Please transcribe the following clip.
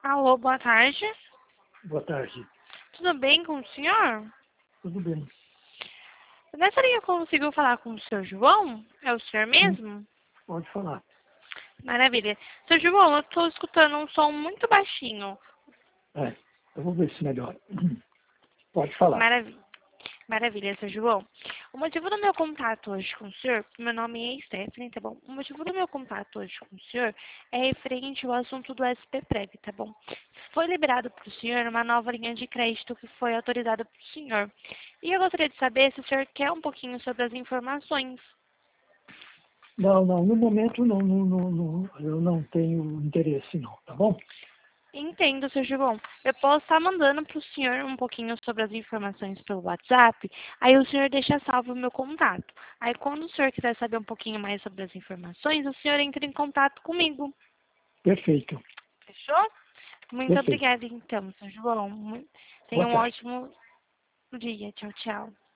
Alô, boa tarde. Boa tarde. Tudo bem com o senhor? Tudo bem? Eu gostaria que eu consigo falar com o senhor João? É o senhor Sim, mesmo? pode falar. Maravilha. Senhor João, eu estou escutando um som muito baixinho. Eu vou ver se melhora. Pode falar. Maravilha. Maravilha, seu João. O motivo do meu contato hoje com o senhor, meu nome é Stephanie, tá bom? O motivo do meu contato hoje com o senhor é referente ao assunto do SPPREV, tá bom? Foi liberado para o senhor uma nova linha de crédito que foi autorizada para o senhor. E eu gostaria de saber se o senhor quer um pouquinho sobre as informações. Não, no momento eu não tenho interesse não, tá bom? Entendo, seu João. Eu posso estar mandando para o senhor um pouquinho sobre as informações pelo WhatsApp, aí o senhor deixa salvo o meu contato. Aí quando o senhor quiser saber um pouquinho mais sobre as informações, o senhor entra em contato comigo. Perfeito. Fechou? Muito Perfeito. obrigada, então, seu João. Tenha Boa um tarde. ótimo dia. Tchau, tchau.